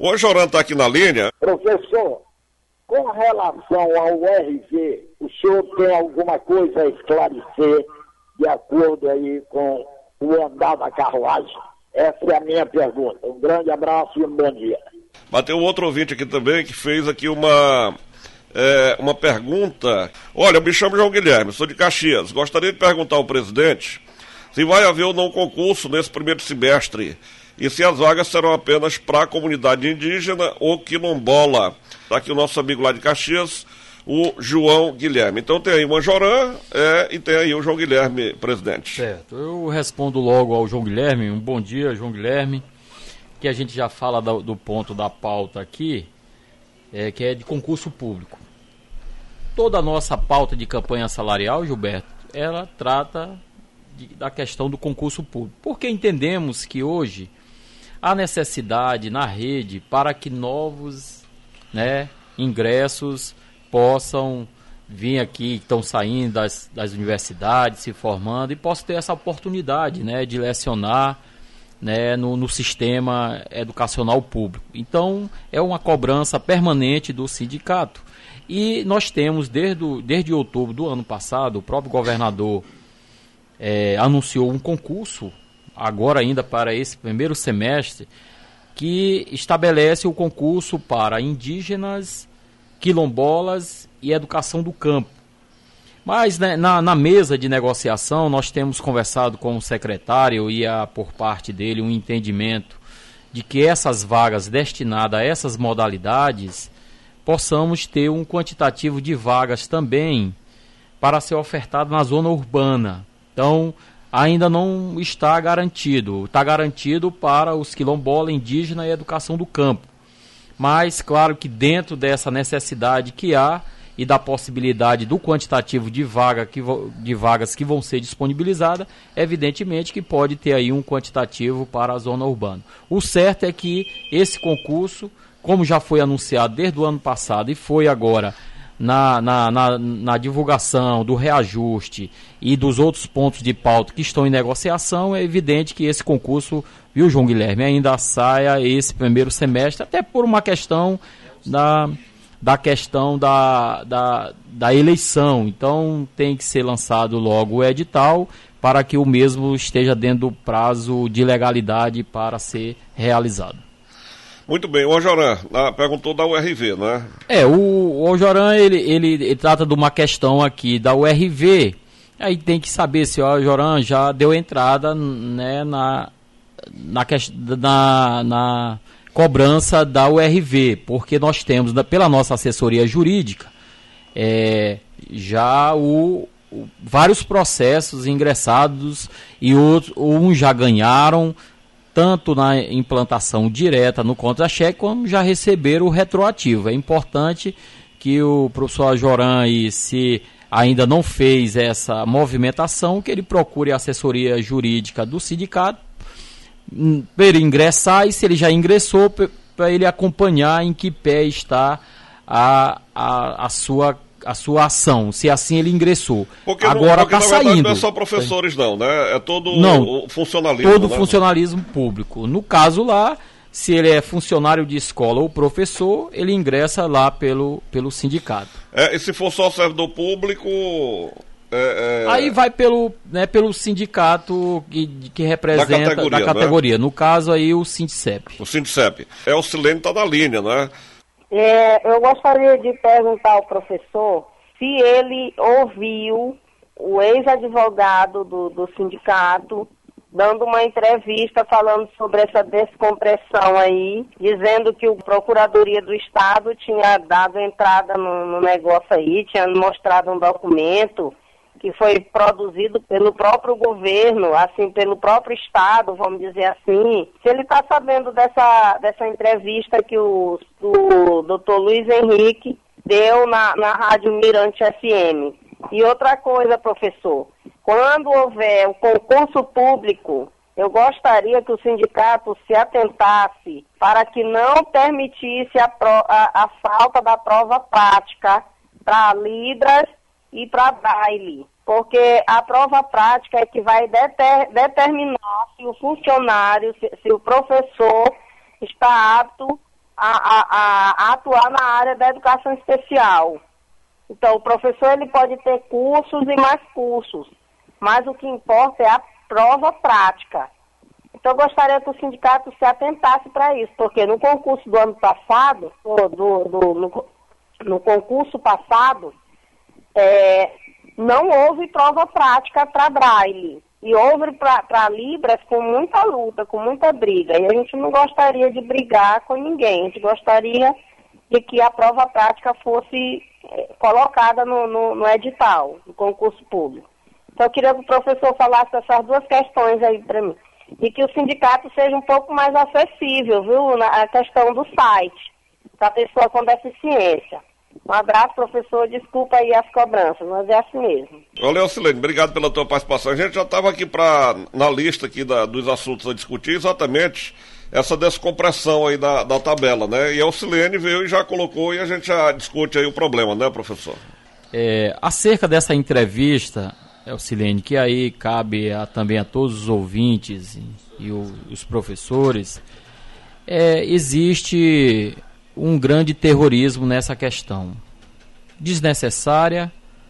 O Anjoran está aqui na linha. Professor, com relação ao RV, o senhor tem alguma coisa a esclarecer de acordo aí com o andar da carruagem? Essa é a minha pergunta. Um grande abraço e um bom dia. Mas tem um outro ouvinte aqui também que fez aqui uma pergunta. Olha, eu me chamo João Guilherme, sou de Caxias. Gostaria de perguntar ao presidente se vai haver ou não concurso nesse primeiro semestre e se as vagas serão apenas para a comunidade indígena ou quilombola. Está aqui o nosso amigo lá de Caxias, o João Guilherme. Então tem aí o Anjoran e tem aí o João Guilherme, presidente. Certo, eu respondo logo ao João Guilherme. Um bom dia, João Guilherme, que a gente já fala do ponto da pauta aqui, que é de concurso público. Toda a nossa pauta de campanha salarial, Gilberto, ela trata da questão do concurso público, porque entendemos que hoje há necessidade na rede para que novos ingressos possam vir aqui, estão saindo das universidades, se formando, e possam ter essa oportunidade de lecionar no sistema educacional público. Então, é uma cobrança permanente do sindicato. E nós temos, desde outubro do ano passado, o próprio governador anunciou um concurso, agora ainda para esse primeiro semestre, que estabelece o concurso para indígenas, quilombolas e educação do campo. Mas na mesa de negociação nós temos conversado com o secretário e há por parte dele um entendimento de que essas vagas destinadas a essas modalidades possamos ter um quantitativo de vagas também para ser ofertado na zona urbana. Então, ainda não está garantido. Está garantido para os quilombolas, indígenas e educação do campo. Mas, claro que dentro dessa necessidade que há e da possibilidade do quantitativo de vagas que vão ser disponibilizadas, evidentemente que pode ter aí um quantitativo para a zona urbana. O certo é que esse concurso, como já foi anunciado desde o ano passado e foi agora na divulgação do reajuste e dos outros pontos de pauta que estão em negociação, é evidente que esse concurso, viu, João Guilherme, ainda saia esse primeiro semestre, até por uma questão da eleição. Então tem que ser lançado logo o edital para que o mesmo esteja dentro do prazo de legalidade para ser realizado. Muito bem, o Anjoran perguntou da URV, né? O Anjoran, ele trata de uma questão aqui da URV, aí tem que saber se o Anjoran já deu entrada na cobrança da URV, porque nós temos, pela nossa assessoria jurídica, já vários processos ingressados e uns já ganharam, tanto na implantação direta no contra-cheque, como já receberam o retroativo. É importante que o professor Anjoran, se ainda não fez essa movimentação, que ele procure a assessoria jurídica do sindicato para ele ingressar, e se ele já ingressou, para ele acompanhar em que pé está a sua ação, se assim ele ingressou. Porque agora está saindo. Não é só professores não, né? É todo o funcionalismo. Todo funcionalismo público. No caso lá, se ele é funcionário de escola ou professor, ele ingressa lá pelo sindicato. E se for só servidor público... Aí vai pelo sindicato que representa da categoria. Né? No caso aí o Sindicep. O Sindicep. O Silene está na linha, né? Eu gostaria de perguntar ao professor se ele ouviu o ex-advogado do sindicato dando uma entrevista falando sobre essa descompressão aí, dizendo que a Procuradoria do Estado tinha dado entrada no negócio aí, tinha mostrado um documento que foi produzido pelo próprio governo, assim, pelo próprio Estado, vamos dizer assim. Se ele está sabendo dessa entrevista que o doutor Luiz Henrique deu na Rádio Mirante FM. E outra coisa, professor, quando houver o concurso público, eu gostaria que o sindicato se atentasse para que não permitisse a falta da prova prática para Libras e para Braille. Porque a prova prática é que vai determinar se o funcionário, se o professor está apto a atuar na área da educação especial. Então, o professor ele pode ter cursos e mais cursos, mas o que importa é a prova prática. Então, eu gostaria que o sindicato se atentasse para isso, porque no concurso do ano passado, no concurso passado, não houve prova prática para Braille. E houve para Libras com muita luta, com muita briga. E a gente não gostaria de brigar com ninguém. A gente gostaria de que a prova prática fosse colocada no edital, no concurso público. Então, eu queria que o professor falasse essas duas questões aí para mim. E que o sindicato seja um pouco mais acessível, viu, na questão do site, para a pessoa com deficiência. Um abraço, professor. Desculpa aí as cobranças, mas é assim mesmo. Valeu, Silene. Obrigado pela tua participação. A gente já estava aqui na lista aqui dos assuntos a discutir exatamente essa descompressão aí da tabela, né? E a Silene veio e já colocou e a gente já discute aí o problema, né, professor? Acerca dessa entrevista, Silene, que aí cabe também a todos os ouvintes e os professores, existe um grande terrorismo nessa questão, desnecessária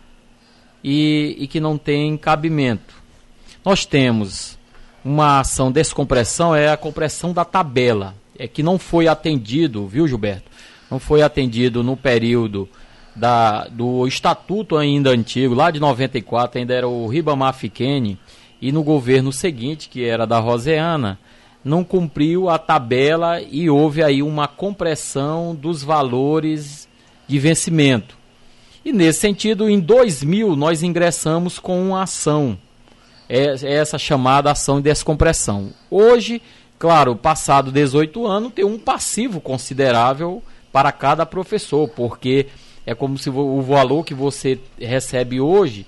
e que não tem cabimento. Nós temos uma ação de descompressão, a compressão da tabela, que não foi atendido, viu, Gilberto? Não foi atendido no período do estatuto ainda antigo, lá de 94, ainda era o Ribamar Fiquene, e no governo seguinte, que era da Roseana, não cumpriu a tabela e houve aí uma compressão dos valores de vencimento. E nesse sentido, em 2000, nós ingressamos com uma ação, essa chamada ação de descompressão. Hoje, claro, passado 18 anos, tem um passivo considerável para cada professor, porque é como se o valor que você recebe hoje,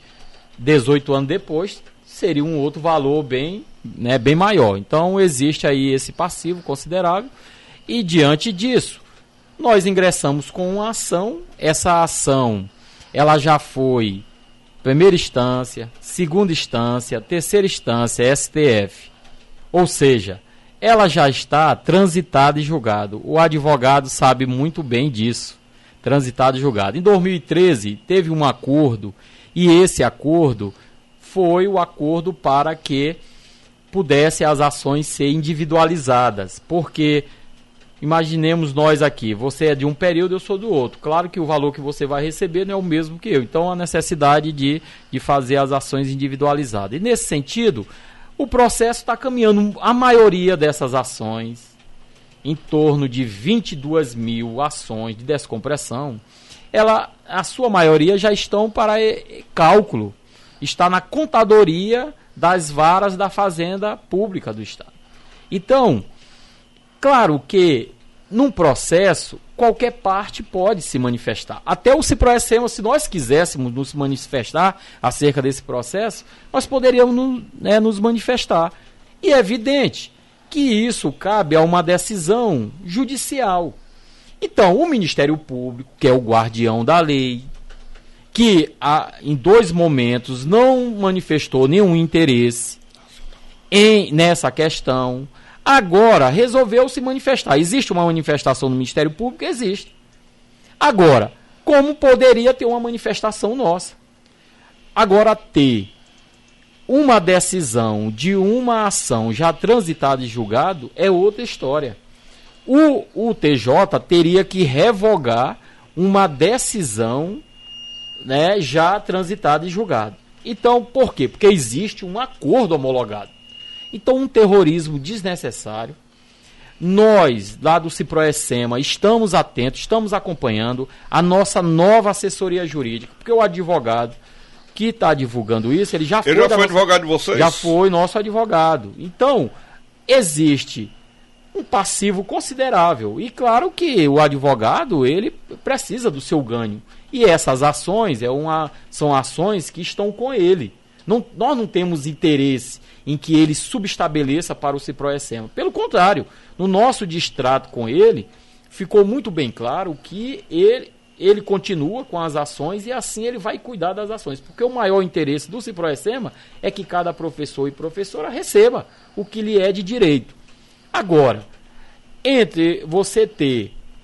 18 anos depois, seria um outro valor bem maior. Então existe aí esse passivo considerável e diante disso nós ingressamos com uma ação. Essa ação ela já foi primeira instância, segunda instância, terceira instância, STF, ou seja, ela já está transitada e julgado. O advogado sabe muito bem disso, transitado e julgado. Em 2013 teve um acordo e esse acordo foi o acordo para que pudesse as ações ser individualizadas, porque imaginemos nós aqui, você é de um período, eu sou do outro, claro que o valor que você vai receber não é o mesmo que eu, então a necessidade de fazer as ações individualizadas. E nesse sentido, o processo está caminhando, a maioria dessas ações, em torno de 22 mil ações de descompressão, a sua maioria já estão para cálculo, está na contadoria das varas da Fazenda Pública do Estado. Então, claro que num processo qualquer parte pode se manifestar. Até o CIPROESEMA, se nós quiséssemos nos manifestar acerca desse processo, nós poderíamos nos manifestar. E é evidente que isso cabe a uma decisão judicial. Então, o Ministério Público, que é o guardião da lei, que em 2 momentos não manifestou nenhum interesse nessa questão, agora resolveu se manifestar. Existe uma manifestação no Ministério Público? Existe. Agora, como poderia ter uma manifestação nossa? Agora, ter uma decisão de uma ação já transitada e julgado é outra história. O TJ teria que revogar uma decisão já transitado e julgado. Então, por quê? Porque existe um acordo homologado. Então, um terrorismo desnecessário. Nós, lá do CIPROESEMA, estamos atentos, estamos acompanhando a nossa nova assessoria jurídica, porque o advogado que está divulgando isso, ele já foi advogado de vocês? Já foi nosso advogado. Então, existe um passivo considerável. E claro que o advogado, ele precisa do seu ganho. E essas ações são ações que estão com ele. Nós não temos interesse em que ele subestabeleça para o CIPROESEMA. Pelo contrário, no nosso distrato com ele, ficou muito bem claro que ele continua com as ações e assim ele vai cuidar das ações. Porque o maior interesse do CIPROESEMA é que cada professor e professora receba o que lhe é de direito. Agora, entre você ter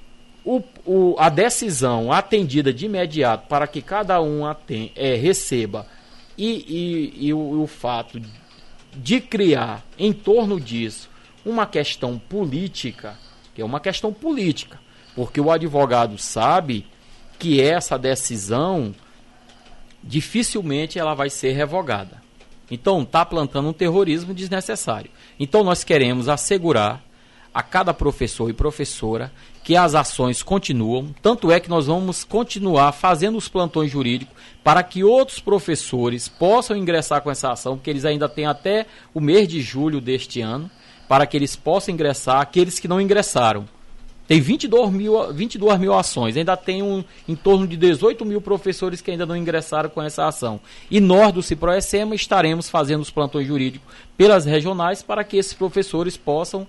a decisão atendida de imediato para que cada um receba e o fato de criar em torno disso uma questão política, que é uma questão política, porque o advogado sabe que essa decisão dificilmente ela vai ser revogada. Então está plantando um terrorismo desnecessário. Então nós queremos assegurar a cada professor e professora que as ações continuam, tanto é que nós vamos continuar fazendo os plantões jurídicos para que outros professores possam ingressar com essa ação, porque eles ainda têm até o mês de julho deste ano, para que eles possam ingressar, aqueles que não ingressaram. Tem 22 mil ações, ainda tem em torno de 18 mil professores que ainda não ingressaram com essa ação. E nós do Ciproecema estaremos fazendo os plantões jurídicos pelas regionais para que esses professores possam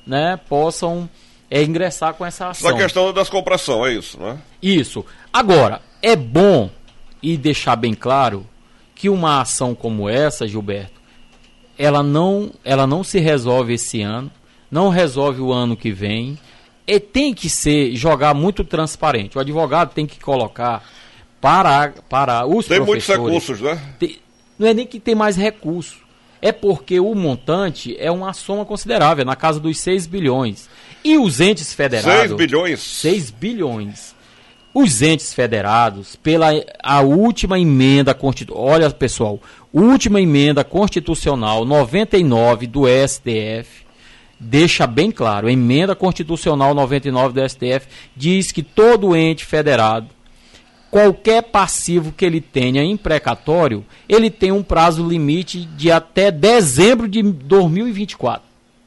ingressar com essa ação. A questão da descompressão, é isso, não é? Isso. Agora, é bom e deixar bem claro que uma ação como essa, Gilberto, ela não se resolve esse ano, não resolve o ano que vem, e tem que jogar muito transparente. O advogado tem que colocar para os tem professores... Tem muitos recursos, né? Não é nem que tem mais recurso. É porque o montante é uma soma considerável, na casa dos 6 bilhões. E os entes federados... 6 bilhões? 6 bilhões. Os entes federados, pela a última emenda constitucional... Olha, pessoal, última emenda constitucional 99 do STF, deixa bem claro, a emenda constitucional 99 do STF diz que todo ente federado, qualquer passivo que ele tenha em precatório, ele tem um prazo limite de até dezembro de 2024.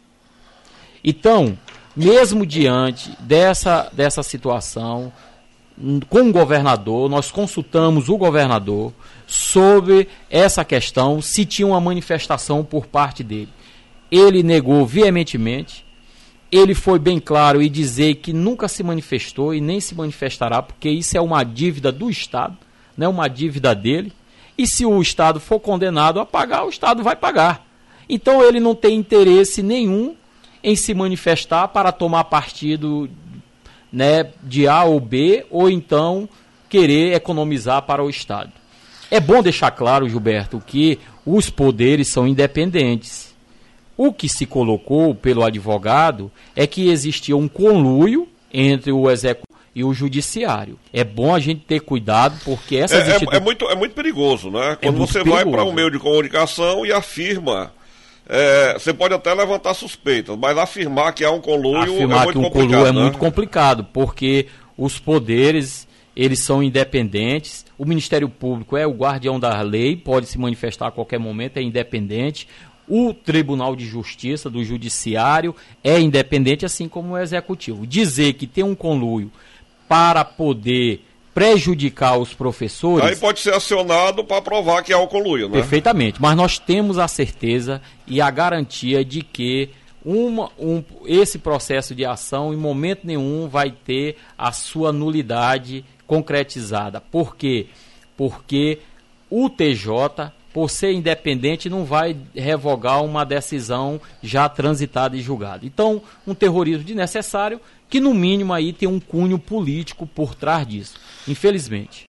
Então, mesmo diante dessa situação, com o governador, nós consultamos o governador sobre essa questão, se tinha uma manifestação por parte dele. Ele negou veementemente, ele foi bem claro e dizer que nunca se manifestou e nem se manifestará, porque isso é uma dívida do Estado, não é uma dívida dele, e se o Estado for condenado a pagar, o Estado vai pagar. Então ele não tem interesse nenhum em se manifestar para tomar partido, né, de A ou B, ou então querer economizar para o Estado. É bom deixar claro, Gilberto, que os poderes são independentes. O que se colocou pelo advogado é que existia um conluio entre o executivo e o judiciário. É bom a gente ter cuidado, porque essas instituições... É muito perigoso, né? Quando você vai para um meio de comunicação e afirma... você pode até levantar suspeitas, mas afirmar que há um conluio é muito complicado. Conluio é muito complicado, porque os poderes, eles são independentes. O Ministério Público é o guardião da lei, pode se manifestar a qualquer momento, é independente. O Tribunal de Justiça do Judiciário é independente, assim como o Executivo. Dizer que tem um conluio para poder prejudicar os professores... Aí pode ser acionado para provar que há um conluio, né? Perfeitamente, mas nós temos a certeza e a garantia de que esse processo de ação, em momento nenhum, vai ter a sua nulidade concretizada. Por quê? Porque o TJ... por ser independente, não vai revogar uma decisão já transitada e julgada. Então, um terrorismo desnecessário que, no mínimo, aí tem um cunho político por trás disso, infelizmente.